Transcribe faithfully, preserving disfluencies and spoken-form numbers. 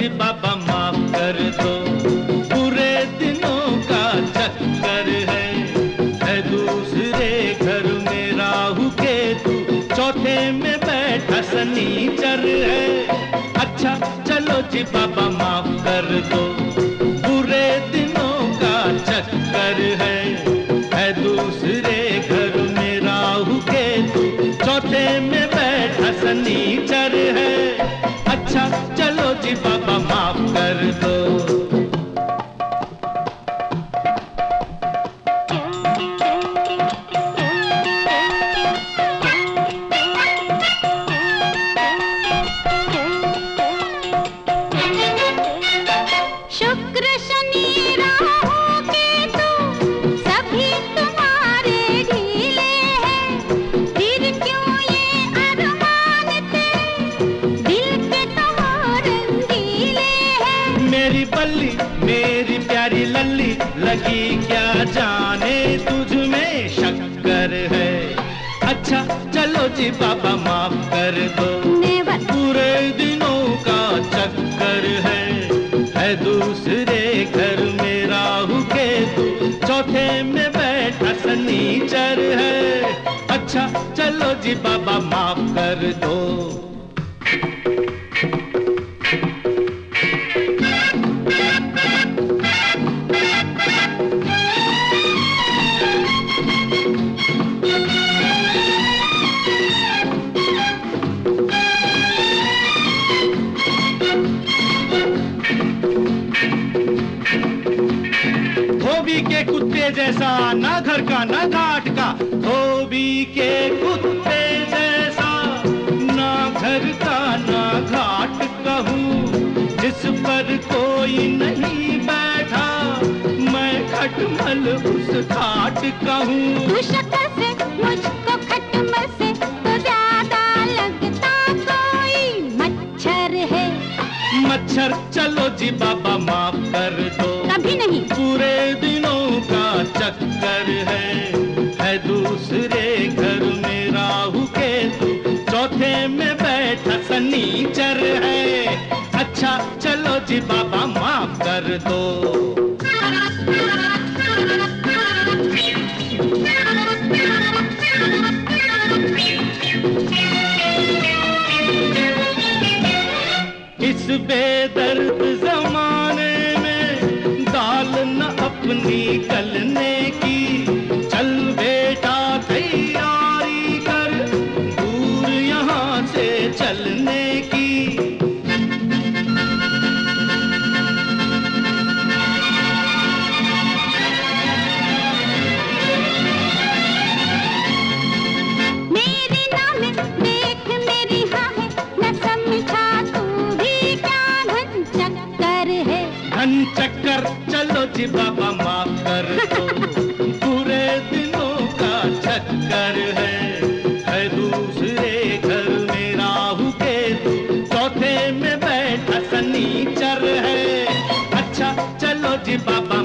जी बाबा माफ कर दो, बुरे दिनों का चक्कर है, है दूसरे घर में राहु केतु, चौथे में बैठा शनिचर है। अच्छा चलो जी बाबा माफ कर दो, बुरे दिनों का चक्कर है, है दूसरे घर में राहु केतु, चौथे में बैठा शनिचर है। अच्छा चलो जी बाबा माफ कर दो। शुक्र शनि राहु केतु सभी तुम्हारे ढीले हैं, फिर क्यों ये अरमान तेरे दिल के तो रंगीले हैं। मेरी बल्ली मेरी प्यारी लल्ली, लगी क्या जाने तुझ में शक्कर है। अच्छा चलो जी बाबा माफ कर दो, पूरे दिनों का चक्कर है, है दूसरे घर में राहु केतु, चौथे में बैठा शनिचर है। अच्छा चलो जी बाबा माफ कर दो। धोबी के कुत्ते जैसा, ना घर का ना घाट का, धोबी के कुत्ते जैसा, ना घर का ना घाट का हूँ, जिस पर कोई नहीं बैठा, मैं खटमल उस घाट का हूँ। तू शक्ल से मुझको खटमल से तो ज्यादा लगता कोई मच्छर है। मच्छर चलो जी बाबा माफ कर दो, कभी नहीं। पूरे दिनों का चक्कर है, है दूसरे घर में राहु केतु, चौथे में बैठा शनिचर है। अच्छा चलो जी बाबा माफ कर दो। इस बेदर्द जमाने में दाल न अपनी गलने की, चल बेटा तैयारी कर, दूर यहाँ से चलने की। मेरे नाम देख मेरी हाँ है, न समझा तू भी क्या घन चक्कर है। घन चक्कर चलो जी बाबा माफ कर दो, पूरे दिनों का चक्कर है, है दूसरे घर में राहु केतु, चौथे में बैठा शनिचर है। अच्छा चलो जी बाबा